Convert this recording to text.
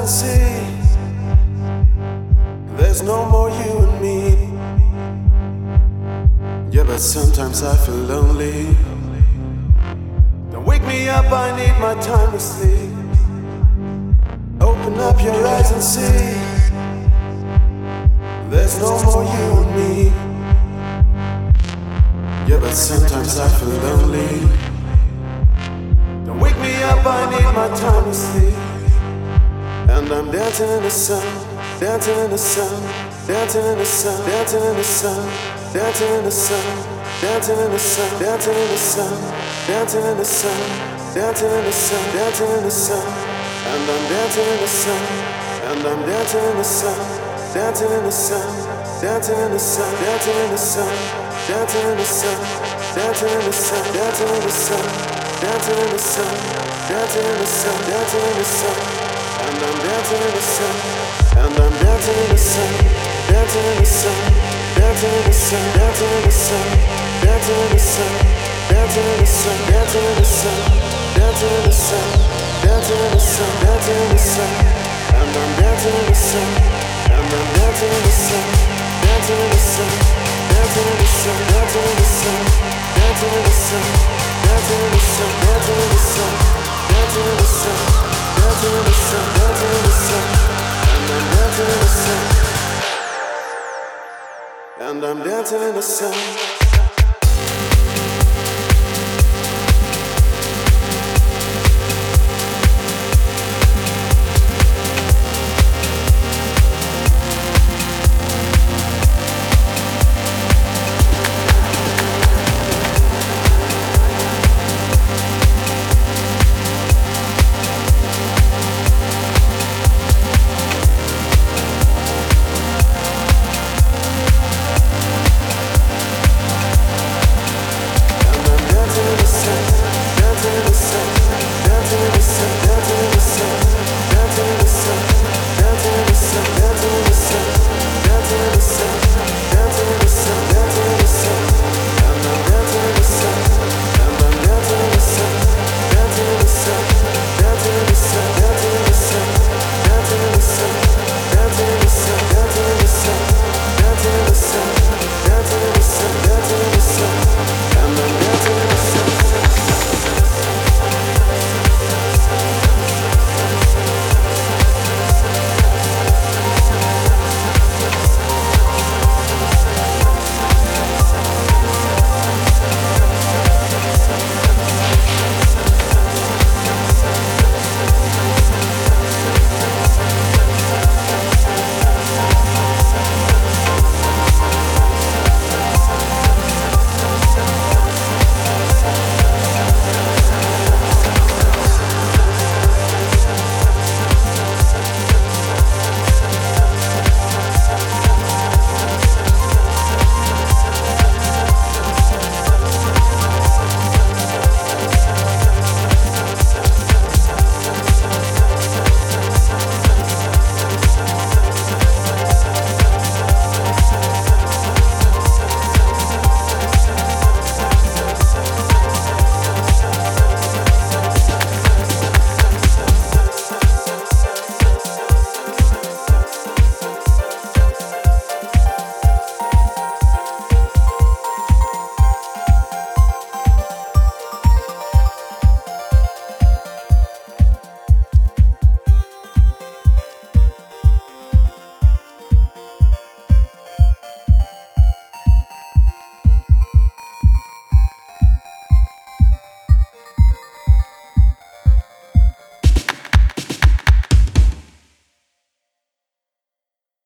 and see there's no more you and me. Yeah, but sometimes I feel lonely. Don't wake me up, I need my time to sleep. Open up your eyes and see there's no more you and me. Yeah, but sometimes I feel lonely. Don't wake me up, I need my time to sleep. And I'm dancing in the sun, dancing in the sun, dancing in the sun, dancing in the sun, dancing in the sun, dancing in the sun, dancing in the sun, dancing in the sun, dancing in the sun, dancing in the sun. And I'm dancing in the sun, and I'm dancing in the sun, dancing in the sun, dancing in the sun, dancing in the sun, dancing in the sun, dancing in the sun, dancing in the sun, dancing in the sun, dancing in the sun, dancing in the sun. And I'm dancing in the sun, and I'm dancing in the sun, dancing in the sun, dancing in the sun, dancing in the sun, dancing in the sun, dancing in the sun, dancing in the sun, dancing in the sun, dancing in the sun, dancing in the sun. And I'm dancing in the sun, and I'm dancing in the sun, dancing in the sun, dancing in the sun, dancing in the sun, dancing in the sun, dancing in the sun, dancing in the sun, dancing in the sun, dancing in the sun, dancing in the sun, and I'm dancing in the sun, and I'm dancing in the sun.